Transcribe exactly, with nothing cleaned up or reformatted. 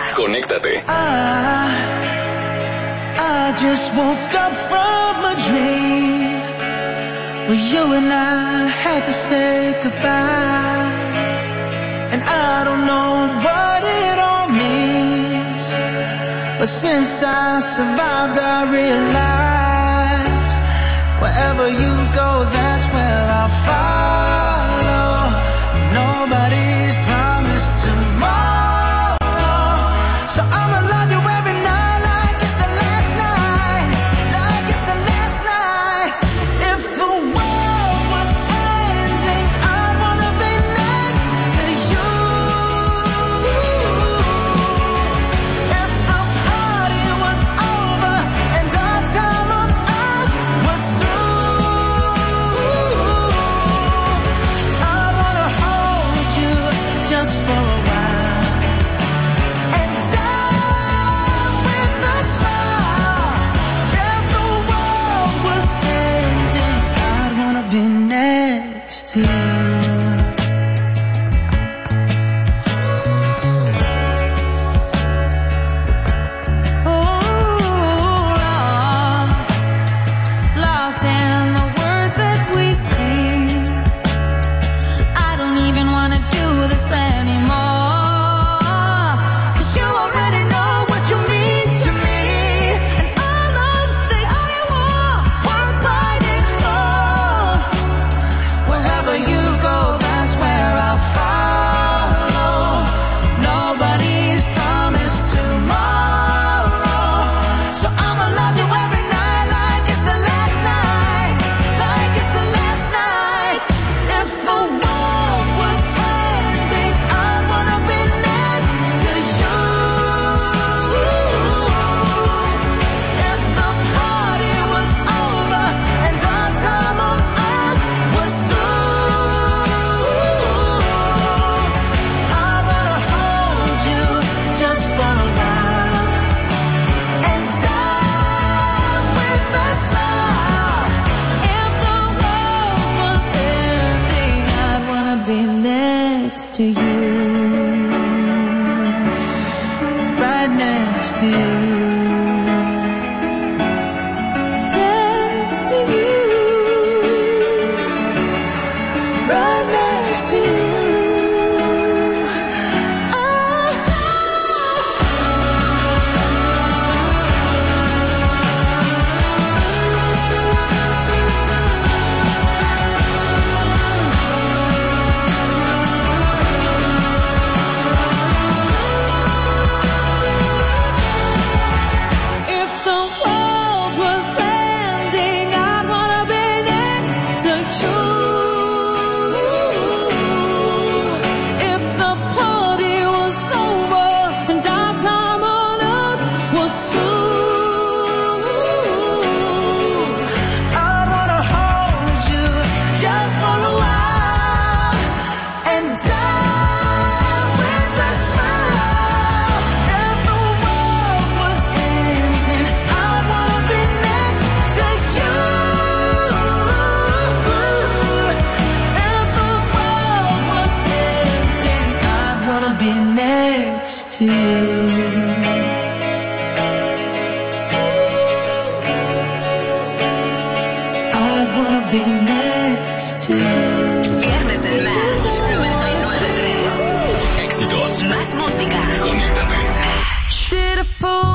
Conéctate. I, I just woke up from a dream where you and I had to say goodbye. And I don't know what it all means, but since I survived I realized wherever you go, that's where I'll follow. Nobody's promised tomorrow, so I'ma love you every night like it's the last night, like it's the last night. If the world was ending, I wanna be next to you. If the party was over and our time on earth was through, I wanna hold you just for a while and die with a smile. If the world was ending, I'd wanna be next to you. Lost in the words that we sing. I don't even wanna do this anymore, 'cause you already know what you mean to me, and all of the I want was right next door. Wherever you go, that's where I'll follow. Nobody's promised tomorrow, so I'ma love you every night like it's the last night, like it's the last night. If the world was ending, I wanna be next to you. If the party was over and our time on earth was through, I wanna hold you just for a while and die with a smile. If the world was ending, I'd wanna be next to you, right next to you, next to you, right next to you. If the world was ending, I'd wanna be next to you. If the party was over and our time on earth was through, I'd wanna hold you just for a while and die with a smile. If the world was ending, I'd wanna be next to you. If the world was ending, I'd wanna be next to you. I'd wanna be next to you. Viernes de Smash noventa y nueve punto tres. Éxitos. Más música. Conéctate. Did a fool